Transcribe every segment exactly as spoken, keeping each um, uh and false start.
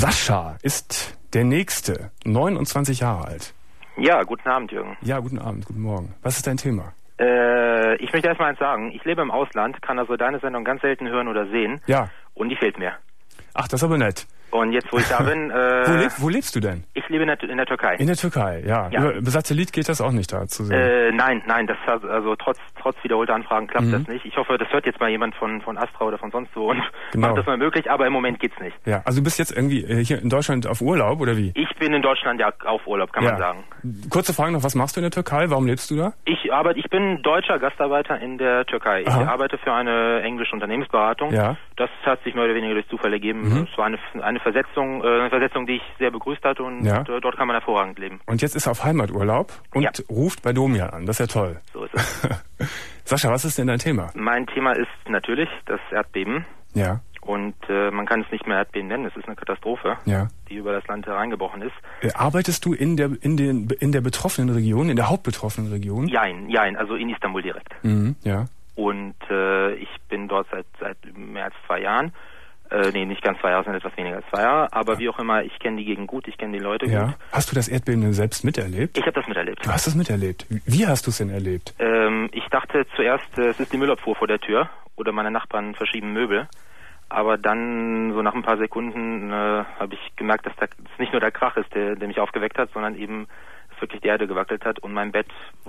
Sascha ist der Nächste, neunundzwanzig Jahre alt. Ja, guten Abend, Jürgen. Ja, guten Abend, guten Morgen. Was ist dein Thema? Äh, ich möchte erstmal eins sagen. Ich lebe im Ausland, kann also deine Sendung ganz selten hören oder sehen. Ja. Und die fehlt mir. Ach, das ist aber nett. Und jetzt, wo ich da bin... Äh, wo, leb, wo lebst du denn? Ich lebe in der, in der Türkei. In der Türkei, ja. ja. Über Satellit geht das auch nicht da zu sehen? Äh, nein, nein, das also trotz trotz wiederholter Anfragen klappt mhm. das nicht. Ich hoffe, das hört jetzt mal jemand von von Astra oder von sonst wo und genau. macht das mal möglich, aber im Moment geht's nicht. Ja, also du bist jetzt irgendwie hier in Deutschland auf Urlaub, oder wie? Ich bin in Deutschland ja auf Urlaub, kann ja. man sagen. Kurze Frage noch, was machst du in der Türkei? Warum lebst du da? Ich arbeite, ich bin deutscher Gastarbeiter in der Türkei. Ich Aha. arbeite für eine englische Unternehmensberatung. Ja. Das hat sich mehr oder weniger durch Zufall ergeben. Mhm. Es war eine, eine Versetzung, äh, eine Versetzung, die ich sehr begrüßt hatte und ja. äh, dort kann man hervorragend leben. Und jetzt ist er auf Heimaturlaub und ja. ruft bei Domian an. Das ist ja toll. So ist es. Sascha, was ist denn dein Thema? Mein Thema ist natürlich das Erdbeben. Ja. Und äh, man kann es nicht mehr Erdbeben nennen. Es ist eine Katastrophe, ja. die über das Land hereingebrochen ist. Äh, arbeitest du in der in den in der betroffenen Region, in der hauptbetroffenen Region? Jein, jein, also in Istanbul direkt. Mhm, ja. Und äh, ich bin dort seit seit mehr als zwei Jahren. Äh, nee, nicht ganz zwei Jahre, sondern etwas weniger als zwei Jahre. Aber ja. wie auch immer, ich kenne die Gegend gut, ich kenne die Leute ja. gut. Hast du das Erdbeben denn selbst miterlebt? Ich habe das miterlebt. Du hast das miterlebt. Wie hast du es denn erlebt? Ähm, ich dachte zuerst, äh, es ist die Müllabfuhr vor der Tür oder meine Nachbarn verschieben Möbel. Aber dann, so nach ein paar Sekunden, äh, habe ich gemerkt, dass das nicht nur der Krach ist, der, der mich aufgeweckt hat, sondern eben dass wirklich die Erde gewackelt hat und mein Bett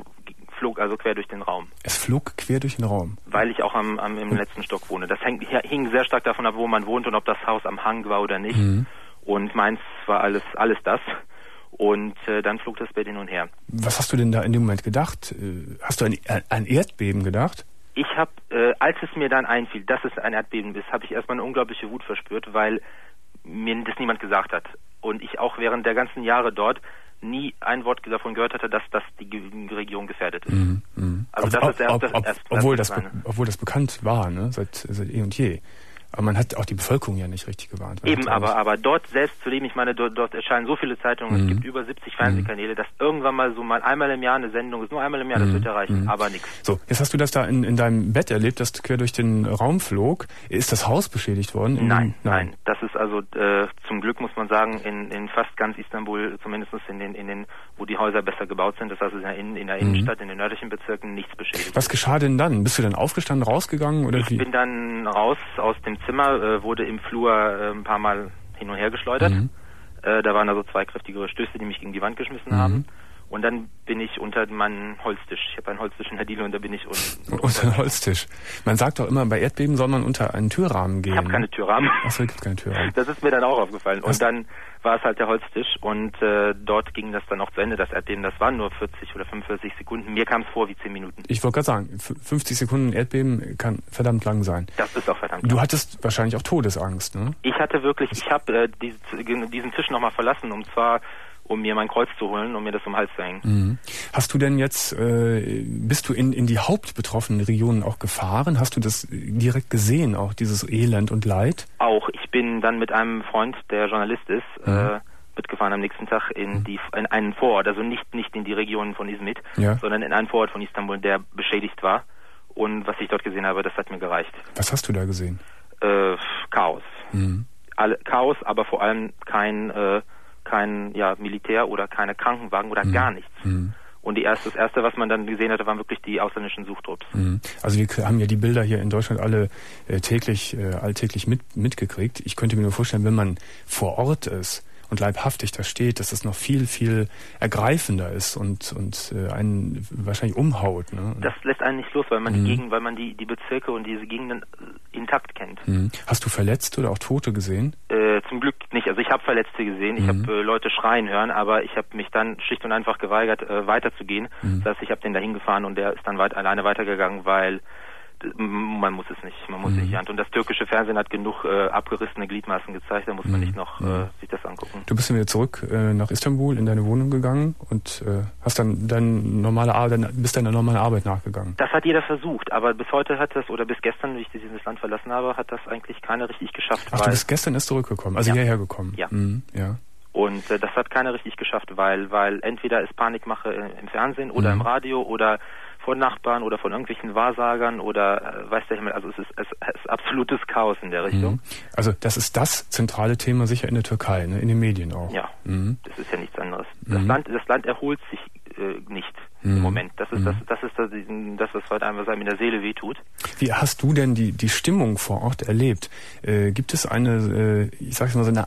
flog also quer durch den Raum. Es flog quer durch den Raum? Weil ich auch am, am im hm. letzten Stock wohne. Das hängt, hing sehr stark davon ab, wo man wohnt und ob das Haus am Hang war oder nicht. Hm. Und meins war alles alles das. Und äh, dann flog das Bett hin und her. Was hast du denn da in dem Moment gedacht? Hast du an ein Erdbeben gedacht? Ich habe, äh, als es mir dann einfiel, dass es ein Erdbeben ist, habe ich erstmal eine unglaubliche Wut verspürt, weil mir das niemand gesagt hat. Und ich auch während der ganzen Jahre dort nie ein Wort davon gehört hatte, dass das die Region gefährdet ist. Mm, mm. Also ob, das ist erst, ob, das ob, erst, obwohl, das das be- obwohl das bekannt war, ne, seit, seit eh und je. Aber man hat auch die Bevölkerung ja nicht richtig gewarnt. Eben, aber aber dort selbst zu leben, ich meine, dort, dort erscheinen so viele Zeitungen, mhm. es gibt über siebzig Fernsehkanäle, dass irgendwann mal so mal einmal im Jahr eine Sendung ist, nur einmal im Jahr, das mhm. wird erreichen, mhm. aber nichts. So, jetzt hast du das da in, in deinem Bett erlebt, das quer durch den Raum flog. Ist das Haus beschädigt worden? In, nein, nein, nein. Das ist also äh, zum Glück, muss man sagen, in, in fast ganz Istanbul, zumindest in den, in den, wo die Häuser besser gebaut sind, das heißt in der, in, in der mhm. Innenstadt, in den nördlichen Bezirken, nichts beschädigt. Was geschah denn dann? Bist du dann aufgestanden, rausgegangen? Oder ich wie? bin dann raus aus dem Zimmer, äh, wurde im Flur äh, ein paar Mal hin und her geschleudert. Mhm. Äh, da waren also zwei kräftigere Stöße, die mich gegen die Wand geschmissen mhm. haben. Und dann bin ich unter meinen Holztisch. Ich habe einen Holztisch in der Diele und da bin ich unten. Unter einen Holztisch. Man sagt doch immer, bei Erdbeben soll man unter einen Türrahmen gehen. Ich habe keine Türrahmen. Achso, es gibt keinen Türrahmen. Das ist mir dann auch aufgefallen. Was? Und dann war es halt der Holztisch und äh, dort ging das dann auch zu Ende, das Erdbeben. Das waren nur vierzig oder fünfundvierzig Sekunden. Mir kam es vor wie zehn Minuten. Ich wollte gerade sagen, fünfzig Sekunden Erdbeben kann verdammt lang sein. Das ist auch verdammt lang. Du hattest wahrscheinlich auch Todesangst, ne? Ich hatte wirklich, ich habe äh, diese, diesen Tisch nochmal verlassen, um zwar um mir mein Kreuz zu holen, um mir das um den Hals zu hängen. Mhm. Hast du denn jetzt, äh, bist du in, in die hauptbetroffenen Regionen auch gefahren? Hast du das direkt gesehen, auch dieses Elend und Leid? Auch. Ich bin dann mit einem Freund, der Journalist ist, mhm. äh, mitgefahren am nächsten Tag in mhm. die in einen Vorort, also nicht nicht in die Region von Izmit, ja. sondern in einen Vorort von Istanbul, der beschädigt war. Und was ich dort gesehen habe, das hat mir gereicht. Was hast du da gesehen? Äh, Chaos. Mhm. Alle, Chaos, aber vor allem kein äh, kein ja, Militär oder keine Krankenwagen oder mhm. gar nichts. Mhm. Und die erste, das Erste, was man dann gesehen hatte, waren wirklich die ausländischen Suchtrupps. Mhm. Also wir haben ja die Bilder hier in Deutschland alle äh, täglich, äh, alltäglich mit, mitgekriegt. Ich könnte mir nur vorstellen, wenn man vor Ort ist und leibhaftig da steht, dass es noch viel, viel ergreifender ist und und äh, einen wahrscheinlich umhaut. Ne? Das lässt einen nicht los, weil man mhm. die Gegend, weil man die die Bezirke und diese Gegenden intakt kennt. Mhm. Hast du Verletzte oder auch Tote gesehen? Äh, zum Glück nicht. Also ich habe Verletzte gesehen, ich mhm. habe äh, Leute schreien hören, aber ich habe mich dann schlicht und einfach geweigert, äh, weiterzugehen. Mhm. Das heißt, ich habe den da hingefahren und der ist dann weit alleine weitergegangen, weil man muss es nicht, man muss mhm. nicht. Und das türkische Fernsehen hat genug äh, abgerissene Gliedmaßen gezeigt, da muss man mhm. nicht noch äh, sich das angucken. Du bist dann wieder zurück äh, nach Istanbul in deine Wohnung gegangen und äh, hast dann deine normale Arbeit, bist deiner normalen Arbeit nachgegangen. Das hat jeder versucht, aber bis heute hat das, oder bis gestern, wie ich dieses Land verlassen habe, hat das eigentlich keiner richtig geschafft. Ach, weil du bist gestern erst zurückgekommen, also ja. hierher gekommen? Ja. Mhm, ja. Und äh, das hat keiner richtig geschafft, weil weil entweder ist Panikmache äh, im Fernsehen oder mhm. im Radio oder von Nachbarn oder von irgendwelchen Wahrsagern oder äh, weiß der Himmel, also es ist, es ist absolutes Chaos in der Richtung. Also das ist das zentrale Thema sicher in der Türkei, ne? In den Medien auch. Ja, mhm. Das ist ja nichts anderes. Mhm. Das Land, das Land erholt sich äh, nicht mhm. im Moment. Das ist, mhm. das, das ist das, das, das, was einem, was einem in der Seele wehtut. Wie hast du denn die, die Stimmung vor Ort erlebt? Äh, gibt es eine, äh, ich sage mal so eine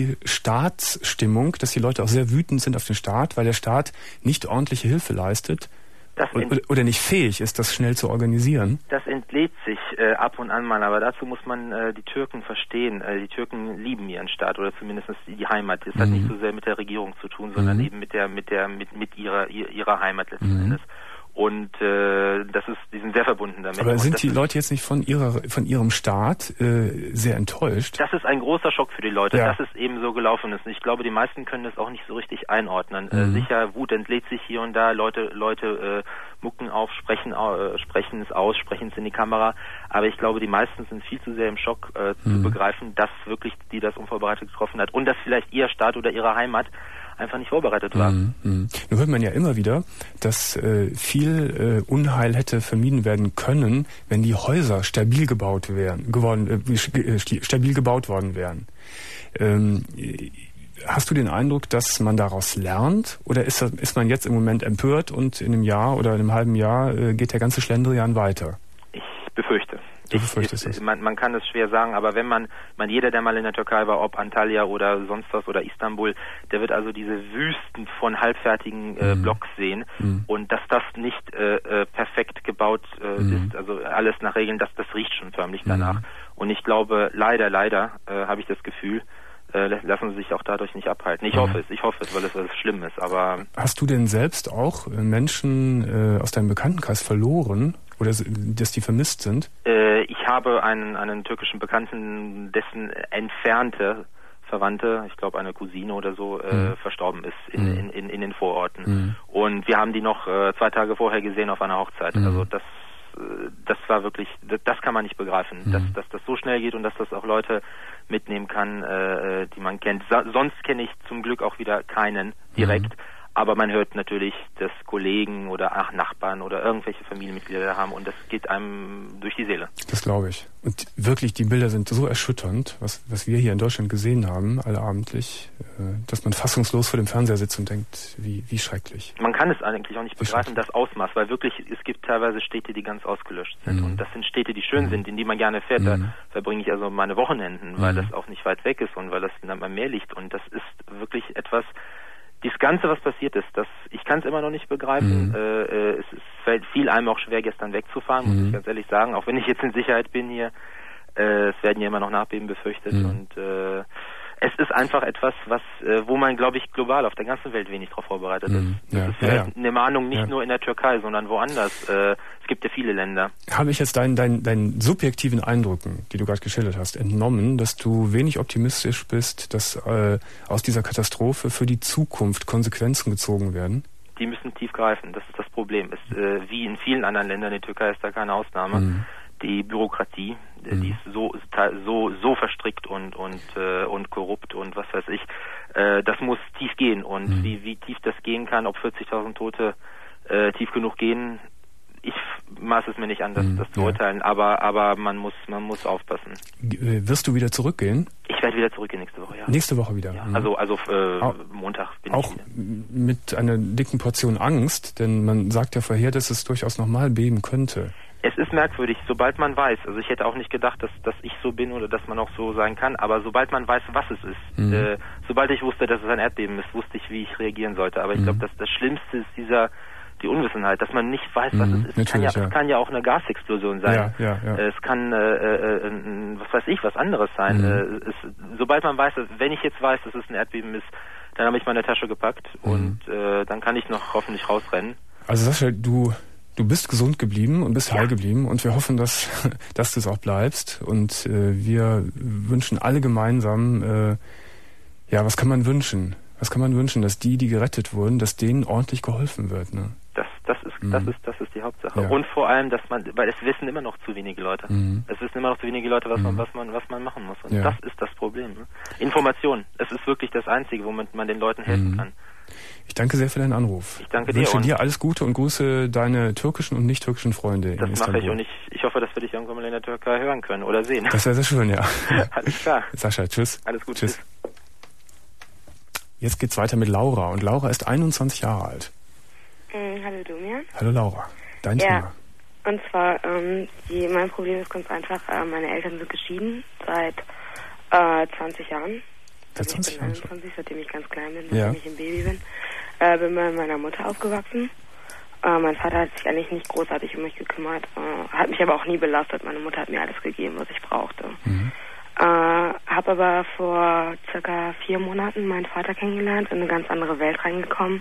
Anti-Staatsstimmung, dass die Leute auch sehr wütend sind auf den Staat, weil der Staat nicht ordentliche Hilfe leistet? Ent- oder nicht fähig ist, das schnell zu organisieren? Das entlädt sich äh, ab und an mal, aber dazu muss man äh, die Türken verstehen. Äh, die Türken lieben ihren Staat oder zumindest die, die Heimat. Das mhm. hat nicht so sehr mit der Regierung zu tun, sondern mhm. eben mit der mit der mit mit ihrer ihrer Heimat letzten mhm. Endes. Und äh, das ist, die sind sehr verbunden damit. Aber sind die Leute jetzt nicht von ihrer, von ihrem Staat äh, sehr enttäuscht? Das ist ein großer Schock für die Leute, ja. dass es eben so gelaufen ist. Und ich glaube, die meisten können es auch nicht so richtig einordnen. Mhm. Äh, sicher, Wut entlädt sich hier und da, Leute, Leute äh, mucken auf, sprechen, äh, sprechen es aus, sprechen es in die Kamera. Aber ich glaube, die meisten sind viel zu sehr im Schock äh, mhm. zu begreifen, dass wirklich die das unvorbereitet getroffen hat und dass vielleicht ihr Staat oder ihre Heimat einfach nicht vorbereitet war. Mhm. Nun hört man ja immer wieder, dass äh, viel äh, Unheil hätte vermieden werden können, wenn die Häuser stabil gebaut wären, geworden, äh, stabil gebaut worden wären. Ähm, hast du den Eindruck, dass man daraus lernt, oder ist, das, ist man jetzt im Moment empört und in einem Jahr oder in einem halben Jahr äh, geht der ganze Schlendrian weiter? Ich befürchte. Du befürchtest es. Man, man kann es schwer sagen, aber wenn man, man, jeder, der mal in der Türkei war, ob Antalya oder sonst was oder Istanbul, der wird also diese Wüsten von halbfertigen äh, mhm. Blocks sehen mhm. und dass das nicht äh, äh, perfekt gebaut äh, mhm. ist, also alles nach Regeln, das, das riecht schon förmlich danach. Mhm. Und ich glaube, leider, leider äh, habe ich das Gefühl, äh, lassen sie sich auch dadurch nicht abhalten. Ich mhm. hoffe es, ich hoffe es, weil es was Schlimmes ist, aber... Hast du denn selbst auch Menschen äh, aus deinem Bekanntenkreis verloren? Oder dass die vermisst sind? Äh, ich habe einen, einen türkischen Bekannten, dessen entfernte Verwandte, ich glaube eine Cousine oder so, äh, mhm. verstorben ist in, mhm. in, in, in den Vororten. Mhm. Und wir haben die noch äh, zwei Tage vorher gesehen auf einer Hochzeit. Mhm. Also das, äh, das war wirklich, das, das kann man nicht begreifen, mhm. dass, dass das so schnell geht und dass das auch Leute mitnehmen kann, äh, die man kennt. So, sonst kenne ich zum Glück auch wieder keinen direkt. Mhm. Aber man hört natürlich, dass Kollegen oder ach, Nachbarn oder irgendwelche Familienmitglieder haben und das geht einem durch die Seele. Das glaube ich. Und wirklich, die Bilder sind so erschütternd, was, was wir hier in Deutschland gesehen haben, allabendlich, dass man fassungslos vor dem Fernseher sitzt und denkt, wie, wie schrecklich. Man kann es eigentlich auch nicht begreifen, das Ausmaß, weil wirklich, es gibt teilweise Städte, die ganz ausgelöscht sind. Mhm. Und das sind Städte, die schön mhm. sind, in die man gerne fährt. Mhm. Da verbringe ich also meine Wochenenden, weil mhm. das auch nicht weit weg ist und weil das dann am Meer liegt. Und das ist wirklich etwas... Das Ganze, was passiert ist, das, ich kann es immer noch nicht begreifen. Mhm. Äh, es, es fällt viel einem auch schwer, gestern wegzufahren, muss mhm. ich ganz ehrlich sagen. Auch wenn ich jetzt in Sicherheit bin hier, äh, es werden ja immer noch Nachbeben befürchtet. Mhm. Und äh, es ist einfach etwas, was, äh, wo man, glaube ich, global auf der ganzen Welt wenig darauf vorbereitet ist. Mhm. Das ja. ist vielleicht ja, ja. eine Mahnung nicht ja. nur in der Türkei, sondern woanders. Äh, es gibt ja viele Länder. Habe ich jetzt deinen, deinen, deinen subjektiven Eindrücken, die du gerade geschildert hast, entnommen, dass du wenig optimistisch bist, dass äh, aus dieser Katastrophe für die Zukunft Konsequenzen gezogen werden? Die müssen tief greifen, das ist das Problem. Es, äh, wie in vielen anderen Ländern, die Türkei ist da keine Ausnahme. Mhm. Die Bürokratie, mhm. die ist so so so verstrickt und und äh, und korrupt und was weiß ich. Äh, das muss tief gehen und mhm. wie wie tief das gehen kann, ob vierzigtausend Tote äh, tief genug gehen, ich maß es mir nicht an, das, mhm. das zu urteilen. Ja. Aber aber man muss man muss aufpassen. G- wirst du wieder zurückgehen? Ich werde wieder zurückgehen nächste Woche. Ja. Nächste Woche wieder. Ja. Mhm. Also also äh, auch, Montag bin auch ich wieder. Mit einer dicken Portion Angst, denn man sagt ja vorher, dass es durchaus nochmal beben könnte. Es ist merkwürdig, sobald man weiß, also ich hätte auch nicht gedacht, dass, dass ich so bin oder dass man auch so sein kann, aber sobald man weiß, was es ist, mhm. äh, sobald ich wusste, dass es ein Erdbeben ist, wusste ich, wie ich reagieren sollte. Aber ich mhm. glaube, dass das Schlimmste ist dieser die Unwissenheit, dass man nicht weiß, was mhm. es ist. Es kann ja, ja. Es kann ja auch eine Gasexplosion sein. Ja, ja, ja. Es kann, äh, äh, was weiß ich, was anderes sein. Mhm. Äh, es, sobald man weiß, wenn ich jetzt weiß, dass es ein Erdbeben ist, dann habe ich meine Tasche gepackt mhm. und äh, dann kann ich noch hoffentlich rausrennen. Also Sascha, du... Du bist gesund geblieben und bist ja. heil geblieben und wir hoffen, dass, dass du es auch bleibst und äh, wir wünschen alle gemeinsam, äh, ja, was kann man wünschen? Was kann man wünschen, dass die, die gerettet wurden, dass denen ordentlich geholfen wird, ne? Das, das ist, mhm. das ist, das ist die Hauptsache. Ja. Und vor allem, dass man, weil es wissen immer noch zu wenige Leute. Mhm. Es wissen immer noch zu wenige Leute, was mhm. man, was man, was man machen muss. Und ja. das ist das Problem. Ne? Information. Es ist wirklich das Einzige, womit man den Leuten helfen mhm. kann. Ich danke sehr für deinen Anruf. Ich danke dir. Ich wünsche dir dir alles Gute und grüße deine türkischen und nicht türkischen Freunde das in Istanbul. Das mache ich und ich, ich hoffe, dass wir dich irgendwann mal in der Türkei hören können oder sehen. Das wäre sehr schön, ja. Alles klar. Sascha, tschüss. Alles gut. Tschüss. Jetzt geht's weiter mit Laura und Laura ist einundzwanzig Jahre alt. Mhm, hallo Domian. Hallo Laura, dein ja, Thema. Und zwar, ähm, die, mein Problem ist ganz einfach, äh, meine Eltern sind geschieden seit äh, zwanzig Jahren. Seit zwanzig Jahren? Ich bin einundzwanzig, seitdem ich ganz klein bin, seitdem ja. ich ein Baby bin. Äh, bin bei meiner Mutter aufgewachsen. Äh, mein Vater hat sich eigentlich nicht großartig um mich gekümmert, äh, hat mich aber auch nie belastet. Meine Mutter hat mir alles gegeben, was ich brauchte. Mhm. Äh, habe aber vor circa vier Monaten meinen Vater kennengelernt, in eine ganz andere Welt reingekommen.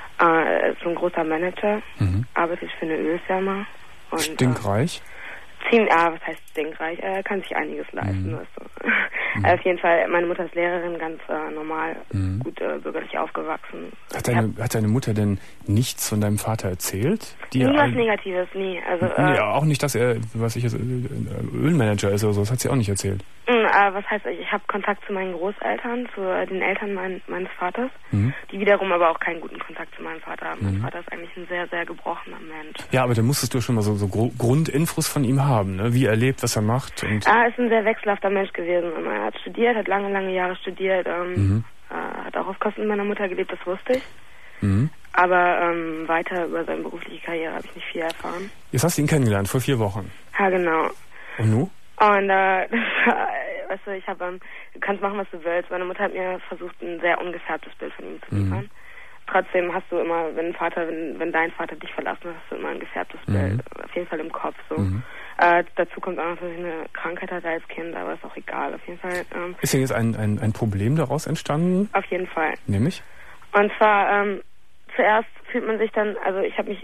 Äh, ist so ein großer Manager, mhm. arbeitet für eine Ölfirma. Und, stinkreich? Äh, ziemlich, ah, was heißt stinkreich? Er kann sich einiges leisten. Mhm. Weißt du. mhm. Auf jeden Fall, meine Mutter ist Lehrerin, ganz äh, normal, mhm. gut äh, bürgerlich aufgewachsen. Hat deine, hat deine Mutter denn nichts von deinem Vater erzählt? Die nie was Negatives, nie. Also, nee, äh, auch nicht, dass er, was ich jetzt, Ölmanager ist oder so, das hat sie auch nicht erzählt. Äh, was heißt, ich habe Kontakt zu meinen Großeltern, zu äh, den Eltern mein, meines Vaters, mhm. die wiederum aber auch keinen guten Kontakt zu meinem Vater haben. Mhm. Mein Vater ist eigentlich ein sehr, sehr gebrochener Mensch. Ja, aber da musstest du schon mal so, so Grundinfos von ihm haben, ne? Wie er lebt, was er macht. Und ah, ist ein sehr wechselhafter Mensch gewesen. Er hat studiert, hat lange, lange Jahre studiert, ähm, mhm. äh, hat auch auf Kosten meiner Mutter gelebt, das wusste ich. Mhm. Aber ähm, weiter über seine berufliche Karriere habe ich nicht viel erfahren. Jetzt hast du ihn kennengelernt, vor vier Wochen. Ja, genau. Und nu? Und äh, das war, weißt du, ich habe, ähm, du kannst machen, was du willst. Meine Mutter hat mir versucht, ein sehr ungefärbtes Bild von ihm zu liefern. Mhm. Trotzdem hast du immer, wenn Vater, wenn, wenn dein Vater dich verlassen hat, hast du immer ein gefärbtes mhm. Bild. Auf jeden Fall im Kopf so. Mhm. Äh, dazu kommt auch noch, dass ich eine Krankheit hatte als Kind, aber ist auch egal. Auf jeden Fall. Ähm, ist denn jetzt ein, ein, ein Problem daraus entstanden? Auf jeden Fall. Nämlich? Und zwar, ähm, zuerst fühlt man sich dann, also ich habe mich,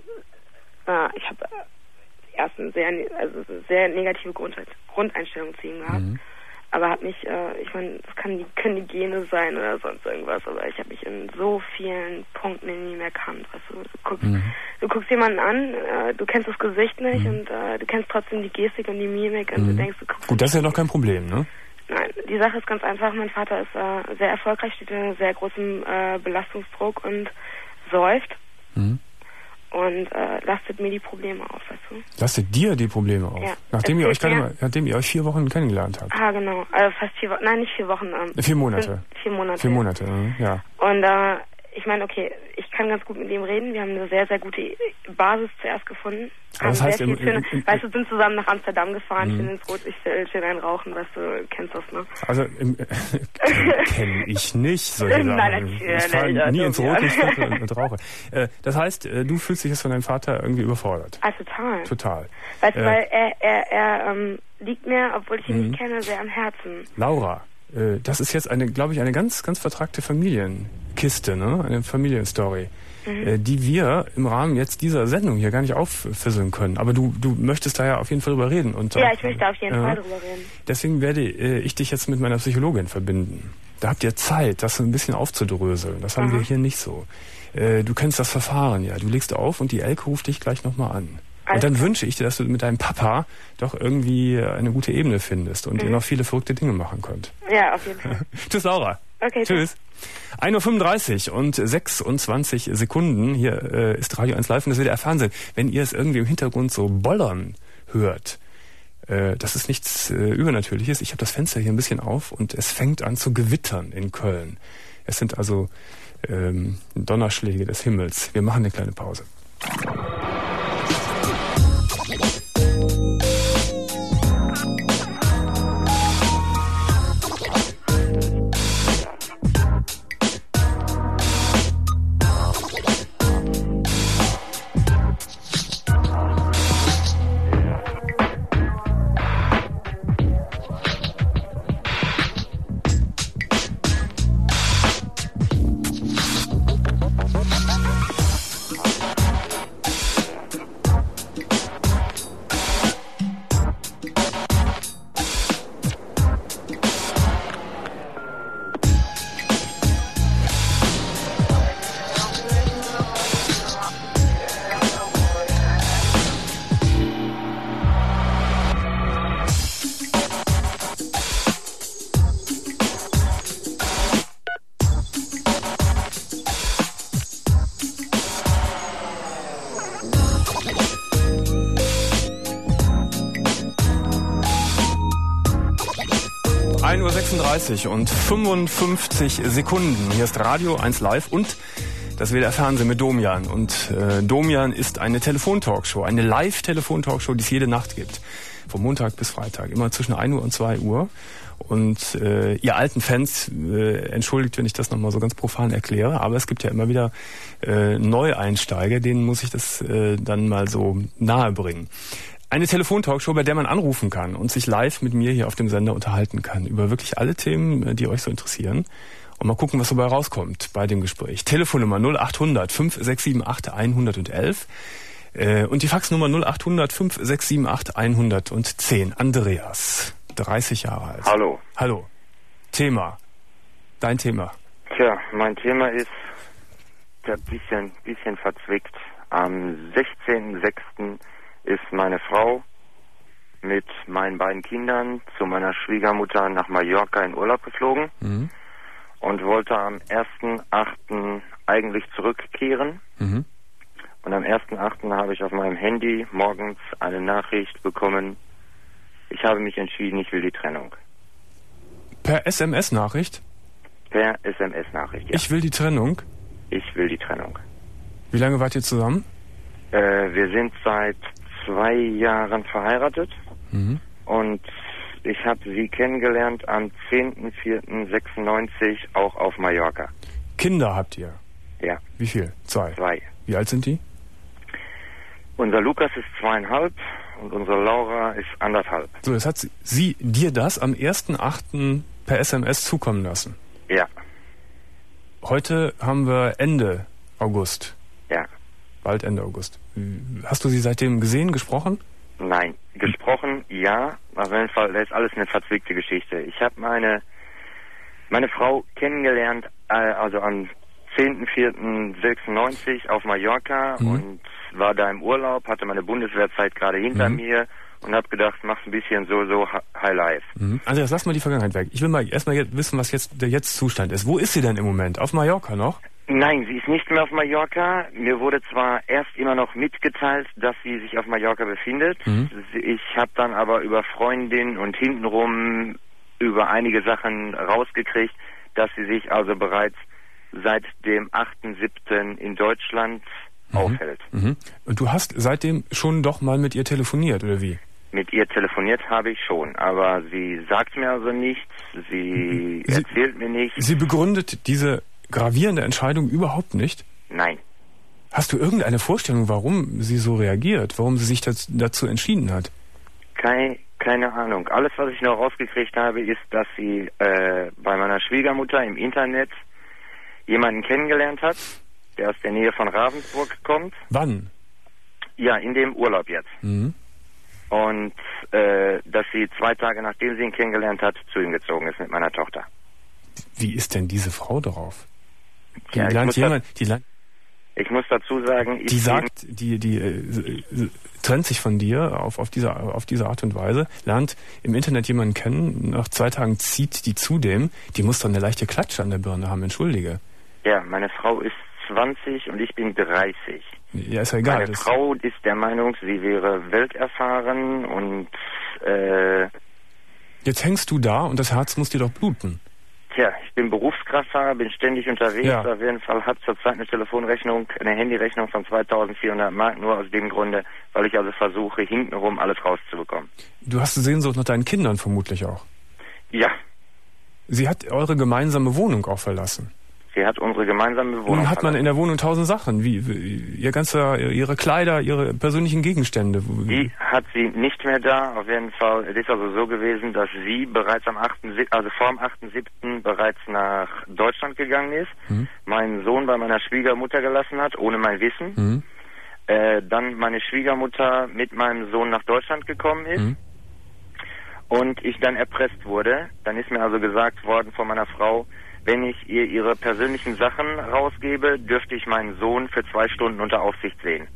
äh, ich habe erst eine sehr, also sehr negative Grund, Grundeinstellung zu ihm gehabt. Mhm. Aber habe mich, äh, ich meine, das kann die, können die Gene sein oder sonst irgendwas, aber ich habe mich in so vielen Punkten in ihm erkannt. Weißt du, du, guckst, mhm. du guckst jemanden an, äh, du kennst das Gesicht nicht mhm. und äh, du kennst trotzdem die Gestik und die Mimik und mhm. du denkst, du guckst... Gut, das ist ja noch kein Problem, ne? Nein, die Sache ist ganz einfach. Mein Vater ist äh, sehr erfolgreich, steht unter sehr großem äh, Belastungsdruck und säuft. Mhm. Und äh, lastet mir die Probleme auf, weißt du? Lastet dir die Probleme auf? Ja. Nachdem ihr euch gerade mal, nachdem ihr euch vier Wochen kennengelernt habt? Ah, genau. Also fast vier Wochen, nein, nicht vier Wochen. Ähm, vier Monate. Vier Monate. Vier Monate, ja. Und äh, ich meine, okay, ich kann ganz gut mit ihm reden. Wir haben eine sehr, sehr gute Basis zuerst gefunden. Aber das heißt, im, schöne, im, weißt du, sind zusammen nach Amsterdam gefahren, schön ins Rot, ich will schön einen rauchen, weißt du, kennst das, ne? Also, äh, kenne ich nicht, solche Sachen. Nein, natürlich. Ich fahre nie ins Rot ja. und, und rauche. Äh, das heißt, äh, du fühlst dich jetzt von deinem Vater irgendwie überfordert? Ah, total. Total. Weißt du, äh, weil er, er, er ähm, liegt mir, obwohl ich ihn nicht kenne, sehr am Herzen. Laura, äh, das ist jetzt eine, glaube ich, eine ganz, ganz vertragte Familienkiste, ne? Eine Familienstory. Mhm. Äh, die wir im Rahmen jetzt dieser Sendung hier gar nicht auffisseln können. Aber du, du möchtest da ja auf jeden Fall drüber reden. Und, ja, ich möchte auf jeden äh, Fall drüber reden. Deswegen werde äh, ich dich jetzt mit meiner Psychologin verbinden. Da habt ihr Zeit, das ein bisschen aufzudröseln. Das haben Aha. wir hier nicht so. Äh, du kennst das Verfahren, ja. Du legst auf und die Elke ruft dich gleich nochmal an. Alles und dann klar. wünsche ich dir, dass du mit deinem Papa doch irgendwie eine gute Ebene findest und mhm. ihr noch viele verrückte Dinge machen könnt. Ja, auf jeden Fall. Tschüss, Laura. Okay. Tschüss. ein Uhr fünfunddreißig und sechsundzwanzig Sekunden. Hier äh, ist Radio eins Live und das wird der Fernsehen. Wenn ihr es irgendwie im Hintergrund so bollern hört, äh, das ist nichts äh, Übernatürliches. Ich habe das Fenster hier ein bisschen auf und es fängt an zu gewittern in Köln. Es sind also ähm, Donnerschläge des Himmels. Wir machen eine kleine Pause. dreißig und fünfundfünfzig Sekunden. Hier ist Radio eins Live und das W D R Fernsehen mit Domian. Und äh, Domian ist eine Telefontalkshow, eine Live-Telefontalkshow, die es jede Nacht gibt. Von Montag bis Freitag, immer zwischen ein Uhr und zwei Uhr. Und äh, ihr alten Fans, äh, entschuldigt, wenn ich das nochmal so ganz profan erkläre, aber es gibt ja immer wieder äh, Neueinsteiger, denen muss ich das äh, dann mal so nahe bringen. Eine Telefontalkshow, bei der man anrufen kann und sich live mit mir hier auf dem Sender unterhalten kann über wirklich alle Themen, die euch so interessieren. Und mal gucken, was dabei rauskommt bei dem Gespräch. Telefonnummer null acht hundert fünf sechs sieben acht hundertelf äh, und die Faxnummer null acht hundert fünf sechs sieben acht hundertzehn. Andreas, dreißig Jahre alt. Hallo. Hallo. Thema. Dein Thema. Tja, mein Thema ist ein bisschen, bisschen verzwickt. Am sechzehnten sechsten ist meine Frau mit meinen beiden Kindern zu meiner Schwiegermutter nach Mallorca in Urlaub geflogen mhm. und wollte am ersten achten eigentlich zurückkehren. Mhm. Und am ersten achten habe ich auf meinem Handy morgens eine Nachricht bekommen, ich habe mich entschieden, ich will die Trennung. Per S M S-Nachricht? Per S M S-Nachricht, ja. Ich will die Trennung? Ich will die Trennung. Wie lange wart ihr zusammen? Äh, wir sind seit zwei Jahren verheiratet mhm. und ich habe sie kennengelernt am zehnten vierten sechsundneunzig auch auf Mallorca. Kinder habt ihr? Ja. Wie viel? Zwei? Zwei. Wie alt sind die? Unser Lukas ist zweieinhalb und unsere Laura ist anderthalb. So, jetzt hat sie, sie dir das am ersten achten per S M S zukommen lassen? Ja. Heute haben wir Ende August. Ja. Bald Ende August. Hast du sie seitdem gesehen, gesprochen? Nein, gesprochen ja. Auf jeden Fall, das ist alles eine verzwickte Geschichte. Ich habe meine meine Frau kennengelernt, äh, also am zehnten vierten sechsundneunzig auf Mallorca mhm. und war da im Urlaub, hatte meine Bundeswehrzeit gerade hinter mhm. mir und habe gedacht, mach's ein bisschen so, so High Life. Mhm. Also jetzt lass mal die Vergangenheit weg. Ich will mal erstmal wissen, was jetzt der jetzt Zustand ist. Wo ist sie denn im Moment? Auf Mallorca noch? Nein, sie ist nicht mehr auf Mallorca. Mir wurde zwar erst immer noch mitgeteilt, dass sie sich auf Mallorca befindet. Mhm. Ich habe dann aber über Freundin und hintenrum über einige Sachen rausgekriegt, dass sie sich also bereits seit dem achten siebten in Deutschland mhm. aufhält. Mhm. Und du hast seitdem schon doch mal mit ihr telefoniert, oder wie? Mit ihr telefoniert habe ich schon, aber sie sagt mir also nichts, sie, sie erzählt mir nichts. Sie begründet diese gravierende Entscheidung überhaupt nicht? Nein. Hast du irgendeine Vorstellung, warum sie so reagiert, warum sie sich das, dazu entschieden hat? Keine, keine Ahnung. Alles, was ich noch rausgekriegt habe, ist, dass sie äh, bei meiner Schwiegermutter im Internet jemanden kennengelernt hat, der aus der Nähe von Ravensburg kommt. Wann? Ja, in dem Urlaub jetzt. Mhm. Und äh, dass sie zwei Tage nachdem sie ihn kennengelernt hat, zu ihm gezogen ist mit meiner Tochter. Wie ist denn diese Frau darauf? Die ja, lernt jemand, da, die lernt, ich muss dazu sagen, ich die sagt, die die äh, trennt sich von dir auf auf diese auf diese Art und Weise, lernt im Internet jemanden kennen, nach zwei Tagen zieht die zu dem, die muss doch eine leichte Klatsche an der Birne haben, entschuldige. Ja, meine Frau ist zwanzig und ich bin dreißig. Ja, ist ja egal. Meine Frau ist der Meinung, sie wäre welterfahren und äh, jetzt hängst du da und das Herz muss dir doch bluten. Tja, ich bin Berufskraftfahrer, bin ständig unterwegs. Ja. Auf jeden Fall hat zurzeit eine Telefonrechnung, eine Handyrechnung von zweitausendvierhundert Mark, nur aus dem Grunde, weil ich also versuche, hintenrum alles rauszubekommen. Du hast Sehnsucht nach deinen Kindern vermutlich auch. Ja. Sie hat eure gemeinsame Wohnung auch verlassen. Sie hat unsere gemeinsame Wohnung Nun hat man in der Wohnung tausend Sachen, wie, wie ihr ganzer, ihre Kleider, ihre persönlichen Gegenstände. Die hat sie nicht mehr da. Auf jeden Fall. Es ist also so gewesen, dass sie bereits am achten also vor dem achten siebten bereits nach Deutschland gegangen ist, mhm. meinen Sohn bei meiner Schwiegermutter gelassen hat, ohne mein Wissen. Mhm. Äh, dann meine Schwiegermutter mit meinem Sohn nach Deutschland gekommen ist. Mhm. Und ich dann erpresst wurde. Dann ist mir also gesagt worden von meiner Frau, wenn ich ihr ihre persönlichen Sachen rausgebe, dürfte ich meinen Sohn für zwei Stunden unter Aufsicht sehen.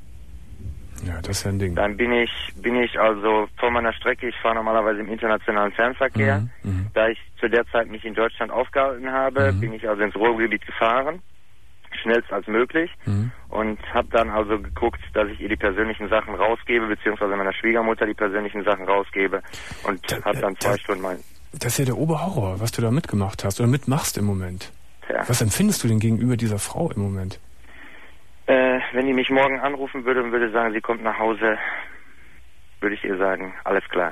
Ja, das ist ja ein Ding. Dann bin ich, bin ich also vor meiner Strecke, ich fahre normalerweise im internationalen Fernverkehr. Mhm, da ich zu der Zeit mich in Deutschland aufgehalten habe, mhm. bin ich also ins Ruhrgebiet gefahren, schnellst als möglich. Mhm. Und habe dann also geguckt, dass ich ihr die persönlichen Sachen rausgebe, beziehungsweise meiner Schwiegermutter die persönlichen Sachen rausgebe. Und habe dann zwei da, Stunden mein... Das ist ja der Oberhorror, was du da mitgemacht hast oder mitmachst im Moment. Ja. Was empfindest du denn gegenüber dieser Frau im Moment? Äh, wenn die mich morgen anrufen würde und würde sagen, sie kommt nach Hause, würde ich ihr sagen, alles klar.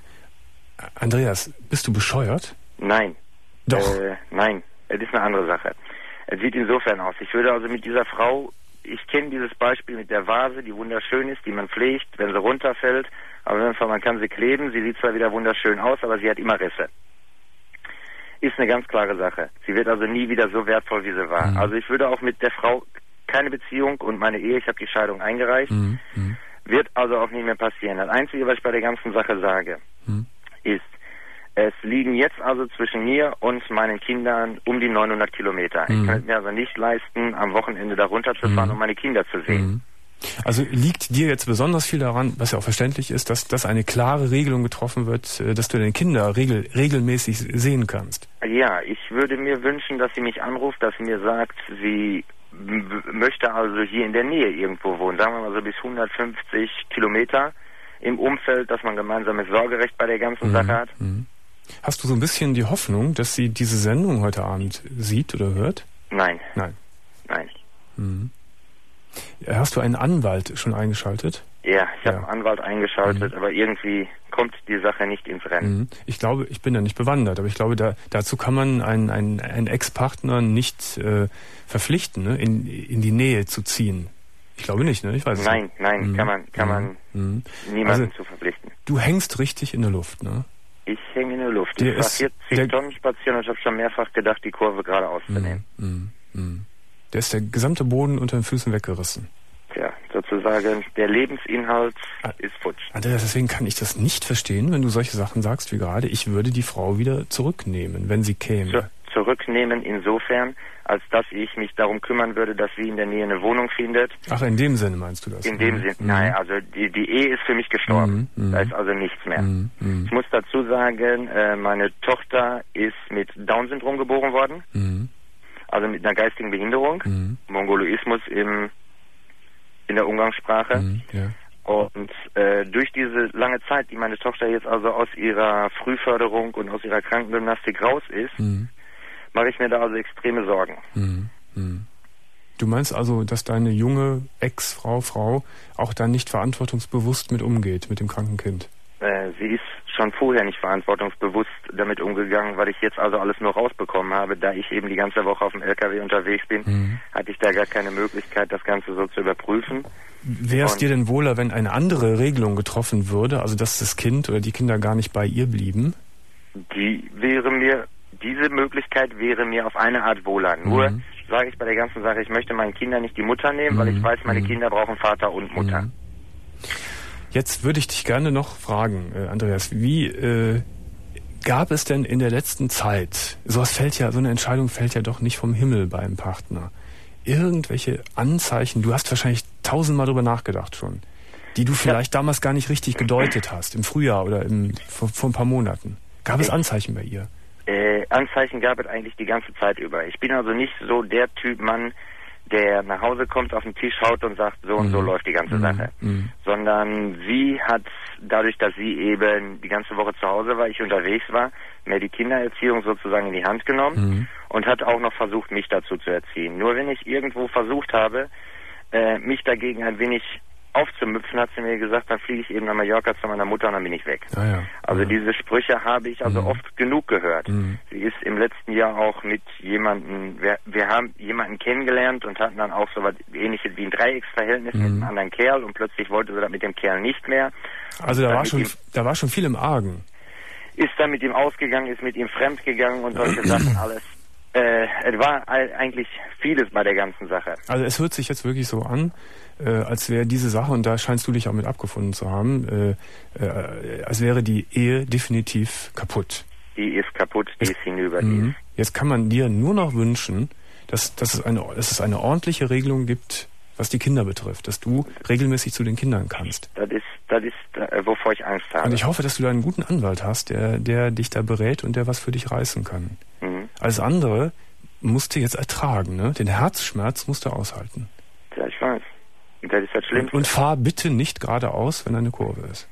Andreas, bist du bescheuert? Nein. Doch. Äh, nein, es ist eine andere Sache. Es sieht insofern aus. Ich würde also mit dieser Frau, ich kenne dieses Beispiel mit der Vase, die wunderschön ist, die man pflegt, wenn sie runterfällt, aber man kann sie kleben, sie sieht zwar wieder wunderschön aus, aber sie hat immer Risse. Ist eine ganz klare Sache. Sie wird also nie wieder so wertvoll, wie sie war. Mhm. Also ich würde auch mit der Frau keine Beziehung und meine Ehe, ich habe die Scheidung eingereicht, mhm. wird also auch nicht mehr passieren. Das Einzige, was ich bei der ganzen Sache sage, mhm. ist, es liegen jetzt also zwischen mir und meinen Kindern um die neunhundert Kilometer. Mhm. Ich kann es mir also nicht leisten, am Wochenende da runterzufahren, mhm. um meine Kinder zu sehen. Mhm. Also liegt dir jetzt besonders viel daran, was ja auch verständlich ist, dass, dass eine klare Regelung getroffen wird, dass du deine Kinder regel, regelmäßig sehen kannst? Ja, ich würde mir wünschen, dass sie mich anruft, dass sie mir sagt, sie möchte also hier in der Nähe irgendwo wohnen, sagen wir mal so bis hundertfünfzig Kilometer im Umfeld, dass man gemeinsames Sorgerecht bei der ganzen mhm. Sache hat. Mhm. Hast du so ein bisschen die Hoffnung, dass sie diese Sendung heute Abend sieht oder hört? Nein. Nein. Nein. Mhm. Hast du einen Anwalt schon eingeschaltet? Ja, ich habe ja. einen Anwalt eingeschaltet, mhm. aber irgendwie kommt die Sache nicht ins Rennen. Mhm. Ich glaube, ich bin da nicht bewandert, aber ich glaube, da, dazu kann man einen, einen, einen Ex-Partner nicht äh, verpflichten, ne? in, in die Nähe zu ziehen. Ich glaube nicht, ne? Ich weiß es nein, nicht. Nein, nein, mhm. kann man, kann man mhm. niemanden also, zu verpflichten. Du hängst richtig in der Luft, ne? Ich hänge in der Luft. Der ich war vierzig Tonnen spazieren und ich habe schon mehrfach gedacht, die Kurve geradeaus zu nehmen. Mhm. Mhm. Der ist der gesamte Boden unter den Füßen weggerissen. Tja, sozusagen, der Lebensinhalt ah, ist futsch. Andreas, deswegen kann ich das nicht verstehen, wenn du solche Sachen sagst wie gerade, ich würde die Frau wieder zurücknehmen, wenn sie käme. Zu, zurücknehmen insofern, als dass ich mich darum kümmern würde, dass sie in der Nähe eine Wohnung findet. Ach, in dem Sinne meinst du das? In dem mhm. Sinne, nein, also die, die Ehe ist für mich gestorben. Mhm. Da ist also nichts mehr. Mhm. Ich muss dazu sagen, äh, meine Tochter ist mit Down-Syndrom geboren worden. Mhm. Also mit einer geistigen Behinderung. Mhm. Mongoloismus im in der Umgangssprache. Mhm, ja. Und äh, durch diese lange Zeit, die meine Tochter jetzt also aus ihrer Frühförderung und aus ihrer Krankengymnastik raus ist, mhm. mache ich mir da also extreme Sorgen. Mhm. Mhm. Du meinst also, dass deine junge Ex-Frau, Frau auch da nicht verantwortungsbewusst mit umgeht, mit dem kranken Kind? Äh, sie ist schon vorher nicht verantwortungsbewusst damit umgegangen, weil ich jetzt also alles nur rausbekommen habe. Da ich eben die ganze Woche auf dem L K W unterwegs bin, mhm. hatte ich da gar keine Möglichkeit, das Ganze so zu überprüfen. Wäre es dir denn wohler, wenn eine andere Regelung getroffen würde, also dass das Kind oder die Kinder gar nicht bei ihr blieben? Die wäre mir, diese Möglichkeit wäre mir auf eine Art wohler. Nur mhm. sage ich bei der ganzen Sache, ich möchte meinen Kindern nicht die Mutter nehmen, mhm. weil ich weiß, meine mhm. Kinder brauchen Vater und Mutter. Mhm. Jetzt würde ich dich gerne noch fragen, äh, Andreas, wie äh, gab es denn in der letzten Zeit, sowas fällt ja, so eine Entscheidung fällt ja doch nicht vom Himmel beim Partner, irgendwelche Anzeichen, du hast wahrscheinlich tausendmal drüber nachgedacht schon, die du vielleicht ja. damals gar nicht richtig gedeutet hast, im Frühjahr oder im, vor, vor ein paar Monaten. Gab es Anzeichen bei ihr? Äh, Anzeichen gab es eigentlich die ganze Zeit über. Ich bin also nicht so der Typ Mann, der nach Hause kommt, auf den Tisch haut und sagt, so und mhm. so läuft die ganze mhm. Sache. Mhm. Sondern sie hat, dadurch, dass sie eben die ganze Woche zu Hause war, ich unterwegs war, mir die Kindererziehung sozusagen in die Hand genommen mhm. und hat auch noch versucht, mich dazu zu erziehen. Nur wenn ich irgendwo versucht habe, äh, mich dagegen ein wenig aufzumüpfen, hat sie mir gesagt, dann fliege ich eben nach Mallorca zu meiner Mutter und dann bin ich weg. Ah, ja. Also ja. diese Sprüche habe ich also mhm. oft genug gehört. Mhm. Sie ist im letzten Jahr auch mit jemandem, wir, wir haben jemanden kennengelernt und hatten dann auch so was Ähnliches wie ein Dreiecksverhältnis mhm. mit einem anderen Kerl und plötzlich wollte sie das mit dem Kerl nicht mehr. Also da war, schon, da war schon viel im Argen. Ist dann mit ihm ausgegangen, ist mit ihm fremdgegangen und solche Sachen alles. Äh, es war eigentlich vieles bei der ganzen Sache. Also es hört sich jetzt wirklich so an, äh, als wäre diese Sache, und da scheinst du dich auch mit abgefunden zu haben, äh, äh, als wäre die Ehe definitiv kaputt. Die ist kaputt, die ist hinüber. Die ist. Jetzt kann man dir nur noch wünschen, dass, dass, es eine, dass es eine ordentliche Regelung gibt, was die Kinder betrifft, dass du regelmäßig zu den Kindern kannst. Das ist, das ist, äh, wovor ich Angst habe. Und ich hoffe, dass du da einen guten Anwalt hast, der, der dich da berät und der was für dich reißen kann. Mhm. Alles andere musst du jetzt ertragen, ne? Den Herzschmerz musst du aushalten. Ja, ich weiß. Und das ist das Schlimmste. Und, und fahr bitte nicht geradeaus, wenn eine Kurve ist.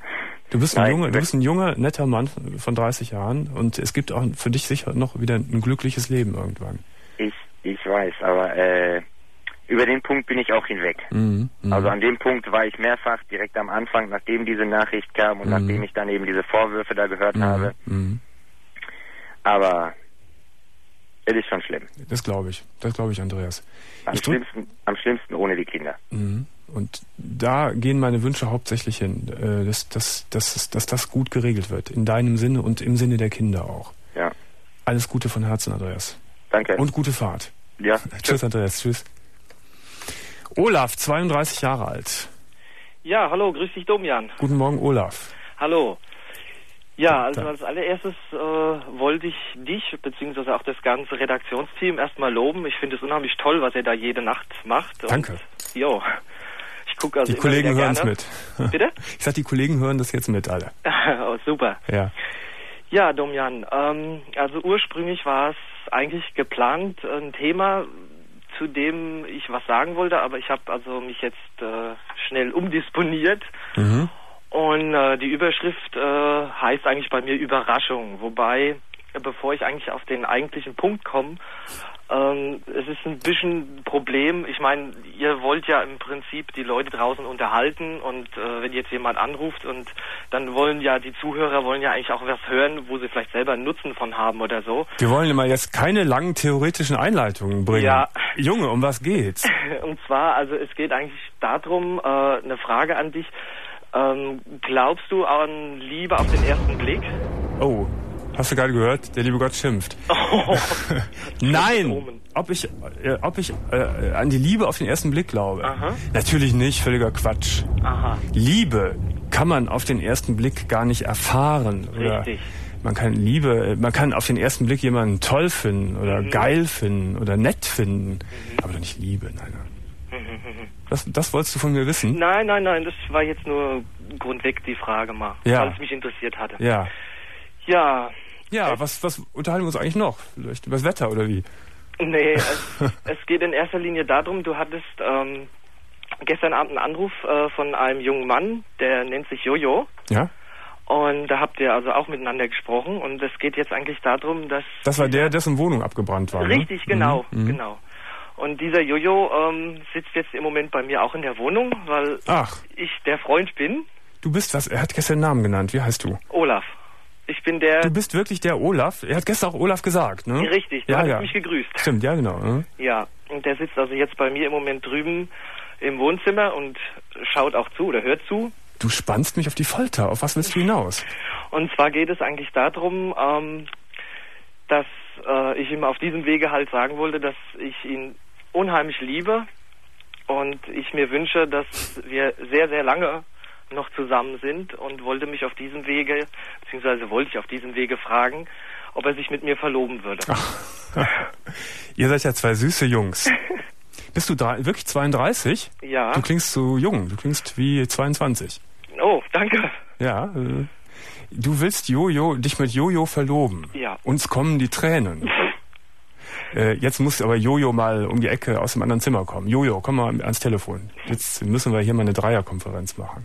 Du bist ein Nein, junger, du bist ein junger, netter Mann von dreißig Jahren und es gibt auch für dich sicher noch wieder ein glückliches Leben irgendwann. Ich, ich weiß, aber äh, über den Punkt bin ich auch hinweg. Mhm, mh. Also an dem Punkt war ich mehrfach direkt am Anfang, nachdem diese Nachricht kam und mhm. nachdem ich dann eben diese Vorwürfe da gehört mhm, habe. Mhm. Aber es ist schon schlimm. Das glaube ich. Das glaube ich, Andreas. Am, ich schlimmsten, am schlimmsten ohne die Kinder. Mhm. Und da gehen meine Wünsche hauptsächlich hin, äh, dass, dass, dass, dass das gut geregelt wird. In deinem Sinne und im Sinne der Kinder auch. Ja. Alles Gute von Herzen, Andreas. Danke. Und gute Fahrt. Ja. Tschüss, Andreas. Tschüss. Olaf, zweiunddreißig Jahre alt. Ja, hallo, grüß dich, Domian. Guten Morgen, Olaf. Hallo. Ja, also als allererstes äh, wollte ich dich, beziehungsweise auch das ganze Redaktionsteam erstmal loben. Ich finde es unheimlich toll, was ihr da jede Nacht macht. Danke. Und, jo, ich gucke also die Kollegen hören es mit. Bitte? Ich sag, die Kollegen hören das jetzt mit, alle. Oh, super. Ja. Ja, Domian, ähm, also ursprünglich war es eigentlich geplant, ein Thema, zu dem ich was sagen wollte, aber ich habe also mich jetzt äh, schnell umdisponiert. Mhm. Und äh, die Überschrift äh, heißt eigentlich bei mir Überraschung, wobei, äh, bevor ich eigentlich auf den eigentlichen Punkt komme, ähm, es ist ein bisschen ein Problem. Ich meine, ihr wollt ja im Prinzip die Leute draußen unterhalten und äh, wenn jetzt jemand anruft und dann wollen ja die Zuhörer wollen ja eigentlich auch was hören, wo sie vielleicht selber einen Nutzen von haben oder so. Wir wollen immer jetzt keine langen theoretischen Einleitungen bringen. Ja. Junge, um was geht's? Und zwar, also es geht eigentlich darum, äh, eine Frage an dich. Ähm, glaubst du an Liebe auf den ersten Blick? Oh, hast du gerade gehört? Der liebe Gott schimpft. Oh, Nein! Ob ich, äh, ob ich äh, an die Liebe auf den ersten Blick glaube? Aha. Natürlich nicht, völliger Quatsch. Aha. Liebe kann man auf den ersten Blick gar nicht erfahren. Oder richtig. Man kann Liebe, man kann auf den ersten Blick jemanden toll finden oder mhm. geil finden oder nett finden, mhm. aber doch nicht Liebe, nein, nein. Das, das wolltest du von mir wissen? Nein, nein, nein, das war jetzt nur grundweg die Frage mal, ja. weil es mich interessiert hatte. Ja. Ja. Ja, äh, was, was unterhalten wir uns eigentlich noch? Vielleicht über das Wetter oder wie? Nee, es, es geht in erster Linie darum, du hattest ähm, gestern Abend einen Anruf äh, von einem jungen Mann, der nennt sich Jojo. Ja. Und da habt ihr also auch miteinander gesprochen und es geht jetzt eigentlich darum, dass... Das war der, dessen Wohnung abgebrannt war, Richtig, ne? genau, mhm. genau. Und dieser Jojo ähm, sitzt jetzt im Moment bei mir auch in der Wohnung, weil Ach. ich der Freund bin. Du bist was? Er hat gestern den Namen genannt. Wie heißt du? Olaf. Ich bin der... Du bist wirklich der Olaf? Er hat gestern auch Olaf gesagt, ne? Richtig, du ja, hast ja. mich gegrüßt. Stimmt, ja genau. Ne? Ja, und der sitzt also jetzt bei mir im Moment drüben im Wohnzimmer und schaut auch zu oder hört zu. Du spannst mich auf die Folter. Auf was willst du hinaus? Und zwar geht es eigentlich darum, ähm, dass äh, ich ihm auf diesem Wege halt sagen wollte, dass ich ihn unheimlich liebe und ich mir wünsche, dass wir sehr, sehr lange noch zusammen sind und wollte mich auf diesem Wege, beziehungsweise wollte ich auf diesem Wege fragen, ob er sich mit mir verloben würde. Ach. Ihr seid ja zwei süße Jungs. Bist du drei, wirklich zweiunddreißig? Ja. Du klingst so jung, du klingst wie zweiundzwanzig. Oh, danke. Ja, äh, du willst Jojo, dich mit Jojo verloben. Ja. Uns kommen die Tränen. Äh, jetzt muss aber Jojo mal um die Ecke aus dem anderen Zimmer kommen. Jojo, komm mal ans Telefon. Jetzt müssen wir hier mal eine Dreierkonferenz machen.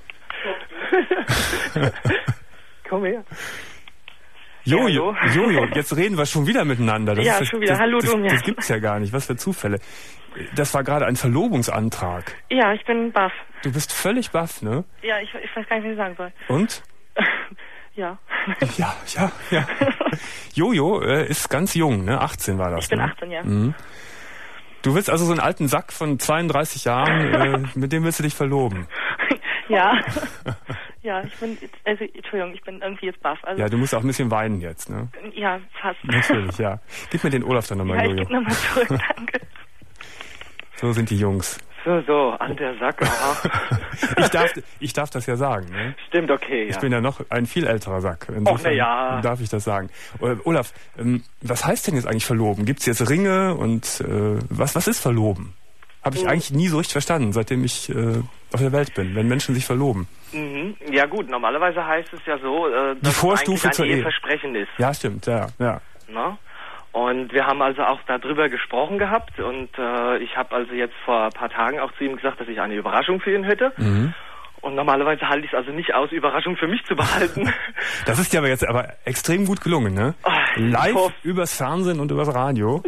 Komm her. Jojo, ja, Jojo, jetzt reden wir schon wieder miteinander. Das ja, ist, schon wieder. Das, hallo, das, Domian. Das gibt's ja gar nicht. Was für Zufälle. Das war gerade ein Verlobungsantrag. Ja, ich bin baff. Du bist völlig baff, ne? Ja, ich, ich weiß gar nicht, was ich sagen soll. Und? Ja. Ja, ja, ja. Jojo äh, ist ganz jung, ne? achtzehn war das, Ich bin ne? achtzehn, ja. Mhm. Du willst also so einen alten Sack von zweiunddreißig Jahren, äh, mit dem willst du dich verloben? Ja. Ja, ich bin, also, Entschuldigung, ich bin irgendwie jetzt baff. Also, ja, du musst auch ein bisschen weinen jetzt, ne? Ja, fast. Natürlich, ja. Gib mir den Olaf dann nochmal, ja, Jojo. ich geb nochmal zurück, danke. So sind die Jungs. So, so, an der Sack. ich, darf, ich darf das ja sagen, ne? Stimmt, okay, ja. Ich bin ja noch ein viel älterer Sack. Och, na ja. Darf ich das sagen. Uh, Olaf, ähm, was heißt denn jetzt eigentlich verloben? Gibt's jetzt Ringe und äh, was, was ist verloben? Habe ich mhm. eigentlich nie so richtig verstanden, seitdem ich äh, auf der Welt bin, wenn Menschen sich verloben. Mhm. Ja gut, normalerweise heißt es ja so, äh, dass die Vorstufe es eigentlich ein Eheversprechen ist. Ja, stimmt, ja, ja. Na? Und wir haben also auch darüber gesprochen gehabt und äh, ich habe also jetzt vor ein paar Tagen auch zu ihm gesagt, dass ich eine Überraschung für ihn hätte. Mhm. Und normalerweise halte ich es also nicht aus, Überraschung für mich zu behalten. Das ist dir aber jetzt aber extrem gut gelungen, ne? Oh, live übers Fernsehen und übers Radio.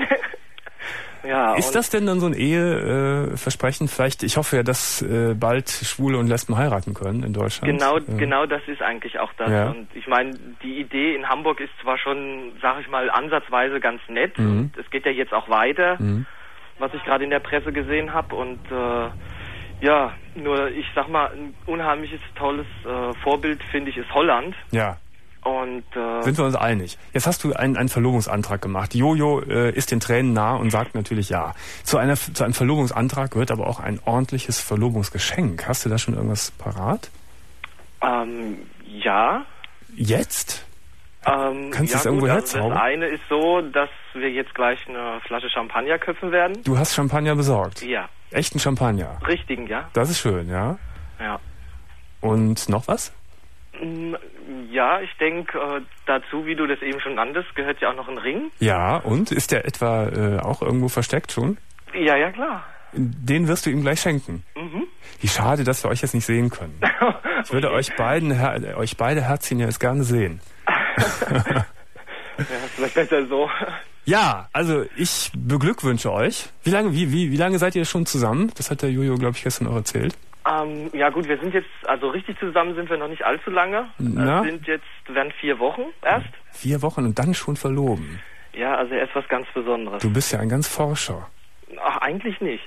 Ja, ist das denn dann so ein Eheversprechen? Äh, Vielleicht, ich hoffe ja, dass äh, bald Schwule und Lesben heiraten können in Deutschland. Genau, äh. genau das ist eigentlich auch das. Ja. Und ich meine, die Idee in Hamburg ist zwar schon, sag ich mal, ansatzweise ganz nett. Mhm. Und es geht ja jetzt auch weiter, mhm. was ich gerade in der Presse gesehen habe. Und äh, ja, nur ich sag mal, ein unheimliches, tolles äh, Vorbild, finde ich, ist Holland. Ja. Und, äh, sind wir uns einig. Jetzt hast du einen, einen Verlobungsantrag gemacht. Jojo äh, ist den Tränen nah und sagt natürlich ja. Zu, einer, zu einem Verlobungsantrag gehört aber auch ein ordentliches Verlobungsgeschenk. Hast du da schon irgendwas parat? Ähm, ja. Jetzt? Ähm, Kannst du ja, es irgendwo gut, herzaubern? Also das eine ist so, dass wir jetzt gleich eine Flasche Champagner köpfen werden. Du hast Champagner besorgt? Ja. Echten Champagner? Richtigen, ja. Das ist schön, ja. Ja. Und noch was? Ja, ich denke, äh, dazu, wie du das eben schon nanntest, gehört ja auch noch ein Ring. Ja, und? Ist der etwa äh, auch irgendwo versteckt schon? Ja, ja, klar. Den wirst du ihm gleich schenken? Mhm. Wie schade, dass wir euch jetzt nicht sehen können. Ich würde okay. euch beiden, her- euch beide Herzchen ja jetzt gerne sehen. Ja, vielleicht besser so. Ja, also ich beglückwünsche euch. Wie lange, wie, wie, wie lange seid ihr schon zusammen? Das hat der Jojo, glaube ich, gestern auch erzählt. Ähm, ja gut, wir sind jetzt, also richtig zusammen sind wir noch nicht allzu lange. Na? Es sind jetzt, werden vier Wochen erst. Vier Wochen und dann schon verloben. Ja, also er ist was ganz Besonderes. Du bist ja ein ganz Forscher. Ach, eigentlich nicht.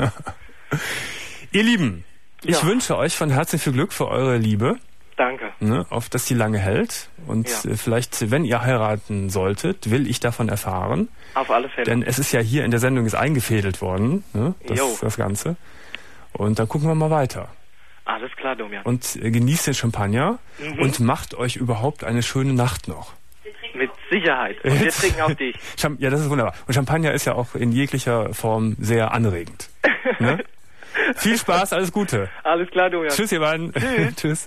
Ihr Lieben, ich ja. wünsche euch von Herzen viel Glück für eure Liebe. Danke. Ne, auf dass die lange hält. Und ja. vielleicht, wenn ihr heiraten solltet, will ich davon erfahren. Auf alle Fälle. Denn es ist ja hier in der Sendung ist eingefädelt worden, ne, das, das Ganze. Und dann gucken wir mal weiter. Alles klar, Domian. Und äh, genießt den Champagner mhm. und macht euch überhaupt eine schöne Nacht noch. Mit Sicherheit. Und wir trinken auf dich. Ja, das ist wunderbar. Und Champagner ist ja auch in jeglicher Form sehr anregend. Ne? Viel Spaß, alles Gute. Alles klar, Domian. Tschüss, ihr beiden. Tschüss. Tschüss.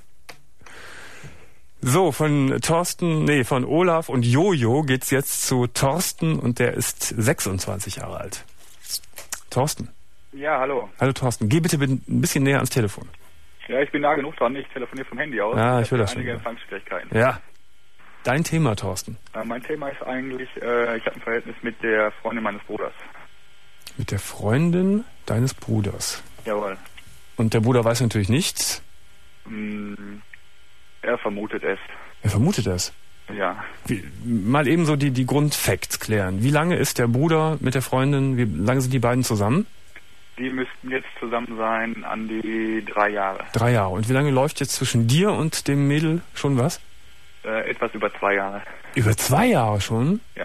So, von Thorsten, nee, von Olaf und Jojo geht's jetzt zu Thorsten und der ist sechsundzwanzig Jahre alt. Thorsten. Ja, hallo. Hallo Thorsten, geh bitte ein bisschen näher ans Telefon. Ja, ich bin nah genug dran, ich telefoniere vom Handy aus. Ja, ich, ich will das schon. Einige Empfangsschwierigkeiten. Ja. Dein Thema, Thorsten. Äh, mein Thema ist eigentlich, äh, ich habe ein Verhältnis mit der Freundin meines Bruders. Mit der Freundin deines Bruders? Jawohl. Und der Bruder weiß natürlich nichts? Mm, er vermutet es. Er vermutet es? Ja. Wie, mal eben so die, die Grundfacts klären. Wie lange ist der Bruder mit der Freundin, wie lange sind die beiden zusammen? Die müssten jetzt zusammen sein an die drei Jahre. Drei Jahre. Und wie lange läuft jetzt zwischen dir und dem Mädel schon was? Äh, etwas über zwei Jahre. Über zwei Jahre schon? Ja.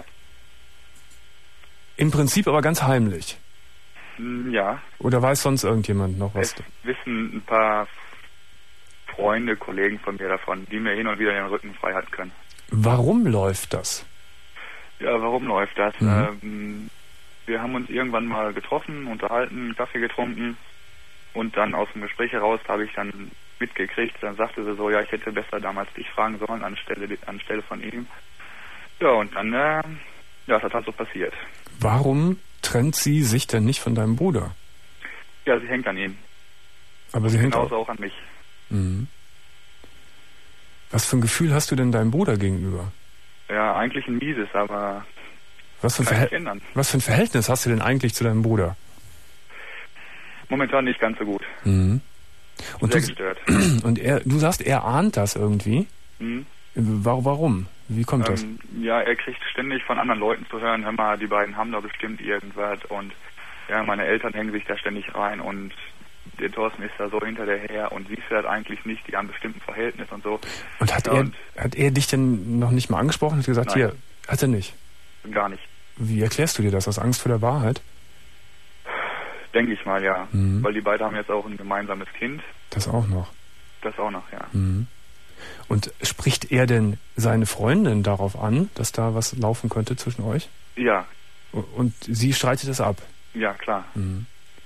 Im Prinzip aber ganz heimlich? Ja. Oder weiß sonst irgendjemand noch was? Es wissen ein paar Freunde, Kollegen von mir davon, die mir hin und wieder den Rücken frei halten können. Warum läuft das? Ja, warum läuft das? Mhm. Ähm, wir haben uns irgendwann mal getroffen, unterhalten, Kaffee getrunken und dann aus dem Gespräch heraus habe ich dann mitgekriegt, dann sagte sie so, ja, ich hätte besser damals dich fragen sollen anstelle, anstelle von ihm. Ja, und dann, äh, ja, das hat halt so passiert. Warum trennt sie sich denn nicht von deinem Bruder? Ja, sie hängt an ihm. Aber sie hängt genauso auch, auch an mich. Mhm. Was für ein Gefühl hast du denn deinem Bruder gegenüber? Ja, eigentlich ein mieses, aber was für, ein Verhält- was für ein Verhältnis hast du denn eigentlich zu deinem Bruder? Momentan nicht ganz so gut. Mhm. Und Sehr du, gestört. Und er, du sagst, er ahnt das irgendwie? Mhm. Warum? Wie kommt das? Ähm, ja, er kriegt ständig von anderen Leuten zu hören, hör mal, die beiden haben da bestimmt irgendwas und ja, meine Eltern hängen sich da ständig rein und der Thorsten ist da so hinter der her und siehst du das eigentlich nicht, die haben bestimmt ein Verhältnis und so. Und hat, ja, er, und hat er dich denn noch nicht mal angesprochen und gesagt, nein. hier, hat er nicht? Gar nicht. Wie erklärst du dir das? Aus Angst vor der Wahrheit? Denke ich mal, ja. Mhm. Weil die beiden haben jetzt auch ein gemeinsames Kind. Das auch noch? Das auch noch, ja. Mhm. Und spricht er denn seine Freundin darauf an, dass da was laufen könnte zwischen euch? Ja. Und sie streitet es ab? Ja, klar. Mhm.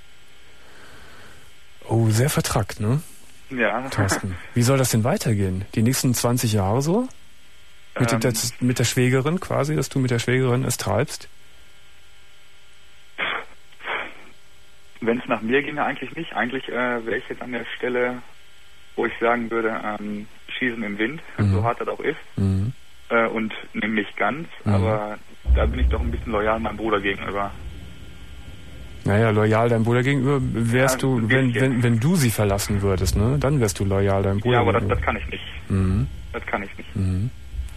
Oh, sehr vertrackt, ne? Ja. Thorsten, wie soll das denn weitergehen? Die nächsten zwanzig Jahre so? Mit, ähm, der, mit der Schwägerin quasi, dass du mit der Schwägerin es treibst? Wenn es nach mir ginge, eigentlich nicht. Eigentlich äh, wäre ich jetzt an der Stelle wo ich sagen würde, ähm, Schießen im Wind, mhm. so hart das auch ist, mhm. äh, und nehme mich ganz, mhm. aber da bin ich doch ein bisschen loyal meinem Bruder gegenüber. Naja, loyal deinem Bruder gegenüber wärst ja, du, wenn, wenn, wenn du sie verlassen würdest, ne? Dann wärst du loyal deinem Bruder Ja, aber gegenüber. Das, das kann ich nicht. Mhm. Das kann ich nicht. Mhm.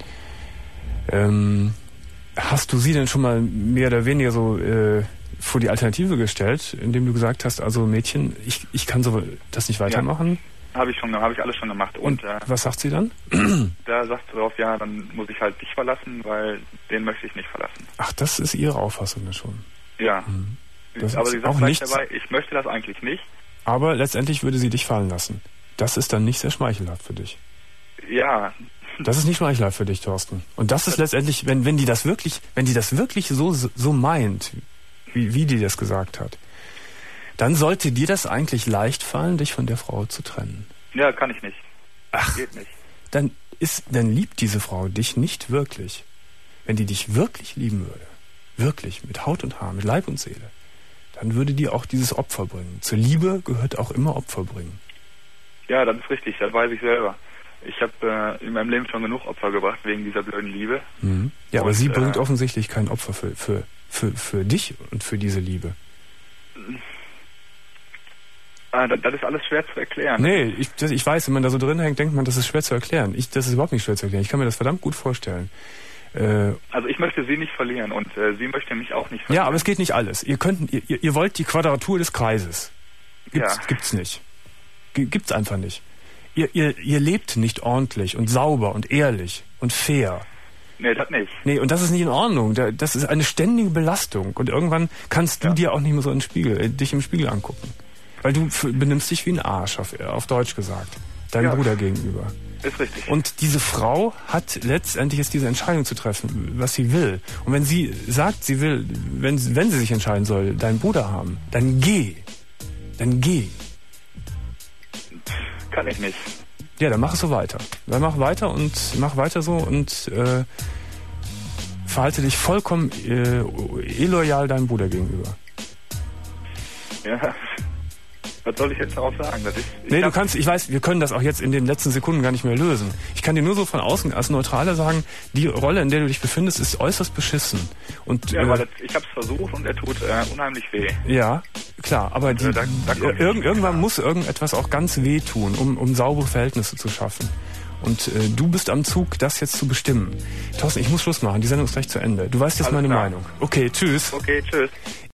Ähm, hast du sie denn schon mal mehr oder weniger so äh, vor die Alternative gestellt, indem du gesagt hast, also Mädchen, ich, ich kann so das nicht weitermachen? Ja, habe ich schon, habe ich alles schon gemacht. Und, Und äh, was sagt sie dann? Da sagt sie drauf, ja, dann muss ich halt dich verlassen, weil den möchte ich nicht verlassen. Ach, das ist ihre Auffassung dann schon? Ja. Mhm. Das aber sie sagt gleich dabei, ich möchte das eigentlich nicht. Aber letztendlich würde sie dich fallen lassen. Das ist dann nicht sehr schmeichelhaft für dich. Ja. Das ist nicht schmeichelhaft für dich, Thorsten. Und das ist letztendlich, wenn, wenn die das wirklich, wenn die das wirklich so, so meint, wie, wie die das gesagt hat, dann sollte dir das eigentlich leicht fallen, dich von der Frau zu trennen. Ja, kann ich nicht. Ach, geht nicht. Dann ist, dann liebt diese Frau dich nicht wirklich. Wenn die dich wirklich lieben würde, wirklich, mit Haut und Haar, mit Leib und Seele, dann würde die auch dieses Opfer bringen. Zur Liebe gehört auch immer Opfer bringen. Ja, das ist richtig, das weiß ich selber. Ich habe äh, in meinem Leben schon genug Opfer gebracht wegen dieser blöden Liebe. Mhm. Ja, und, aber sie äh, bringt offensichtlich kein Opfer für, für, für, für dich und für diese Liebe. Ah, das, das ist alles schwer zu erklären. Nee, ich, das, ich weiß, wenn man da so drin hängt, denkt man, das ist schwer zu erklären. Ich, das ist überhaupt nicht schwer zu erklären. Ich kann mir das verdammt gut vorstellen. Also ich möchte sie nicht verlieren und äh, sie möchte mich auch nicht verlieren. Ja, aber es geht nicht alles. Ihr könnt, ihr, ihr wollt die Quadratur des Kreises. Gibt's, ja. gibt's nicht. G- gibt's einfach nicht. Ihr, ihr, ihr lebt nicht ordentlich und sauber und ehrlich und fair. Nee, das nicht. Nee, und das ist nicht in Ordnung. Das ist eine ständige Belastung. Und irgendwann kannst du ja. dir auch nicht mehr so in den Spiegel, äh, dich im Spiegel angucken. Weil du f- benimmst dich wie ein Arsch, auf, auf Deutsch gesagt. Deinem ja. Bruder gegenüber. Ist richtig. Und diese Frau hat letztendlich jetzt diese Entscheidung zu treffen, was sie will. Und wenn sie sagt, sie will, wenn, wenn sie sich entscheiden soll, deinen Bruder haben, dann geh. Dann geh. Kann ich nicht. Ja, dann mach es so weiter. Dann mach weiter und mach weiter so und äh, verhalte dich vollkommen äh, illoyal deinem Bruder gegenüber. Ja. Was soll ich jetzt darauf sagen? Das ist, nee, du kannst, ich weiß, wir können das auch jetzt in den letzten Sekunden gar nicht mehr lösen. Ich kann dir nur so von außen als Neutraler sagen, die Rolle, in der du dich befindest, ist äußerst beschissen. Und, ja, äh, weil das, ich hab's versucht und er tut äh, unheimlich weh. Ja, klar, aber die, äh, da, da irg- irgendwann muss irgendetwas auch ganz weh tun, um, um saubere Verhältnisse zu schaffen. Und äh, du bist am Zug, das jetzt zu bestimmen. Thorsten, ich muss Schluss machen, die Sendung ist gleich zu Ende. Du weißt jetzt Alles meine klar. Meinung. Okay, tschüss. Okay, tschüss.